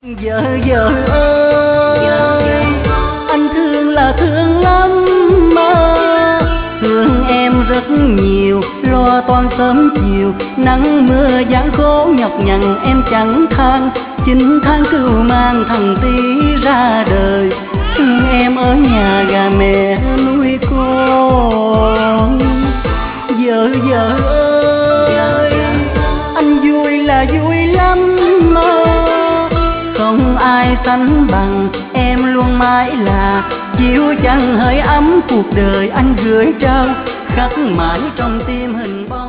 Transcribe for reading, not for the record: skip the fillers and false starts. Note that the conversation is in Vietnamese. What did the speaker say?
Vợ ơi, anh thương là thương lắm mà, thương em rất nhiều, lo toan sớm chiều, nắng mưa gian khổ nhọc nhằn em chẳng than. 9 tháng cưu mang thằng tí ra đời, em ở nhà gà mẹ nuôi con. Vợ ơi, anh vui là vui lắm mà, không ai sánh bằng em luôn mãi là chiều chẳng hơi ấm cuộc đời anh gửi trao, khắc mãi trong tim hình bóng.